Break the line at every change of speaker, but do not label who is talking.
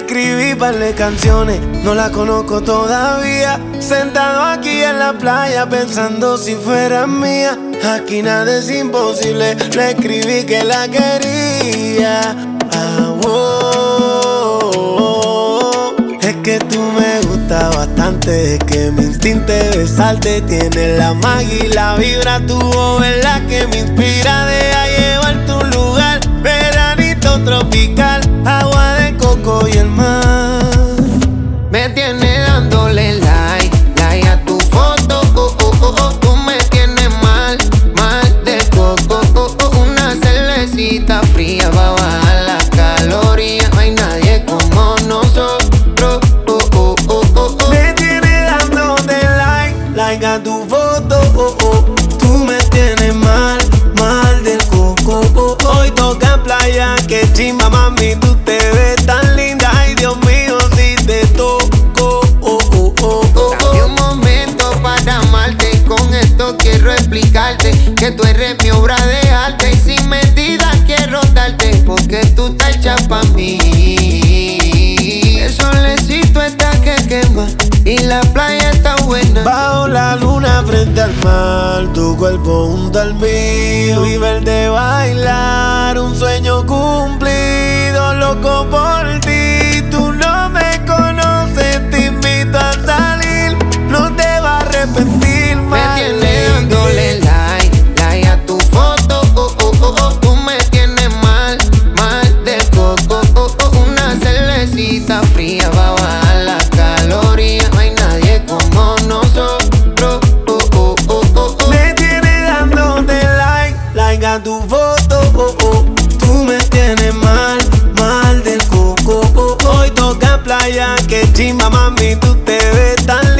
escribí par de canciones, no la conozco todavía. Sentado aquí en la playa pensando si fuera mía. Aquí nada es imposible, le escribí que la quería. Es que tú me gustas bastante, es que mi instinto es besarte. Tienes la magia y la vibra, tu voz es la que me inspira. Deja llevarte a un lugar, veranito tropical, agua de coco y el mar.
Me tiene dándole like a tu foto, tú me tienes mal de coco, una cervecita fría va a bajar la caloría, no hay nadie como nosotros,
Me tiene dándote like a tu foto, tú me tienes mal del coco, hoy toca playa, que chimba mami, tú te ves tan linda, ay Dios mío, si te toco,
Dame un momento para amarte, con esto quiero explicarte que tú eres mi obra de arte y sin medida quiero darte, porque tú estás hecha pa' mí. El solecito está que quema y la playa está buena.
bajo la luna frente al mar, tu cuerpo junto al mío y verte bailar, un sueño cumplido, loco por ti. Tú no me conoces, te invito a salir, no te vas a arrepentir,
Me
my
tienes
lady.
dándole like a tu foto, tú me tienes mal de coco, una cervecita fría va a bajar la caloría, no hay nadie como nosotros,
Me tienes dándote like a tu foto, tú me tienes mal del coco, hoy toca playa, que chimba mami, tú te ves tan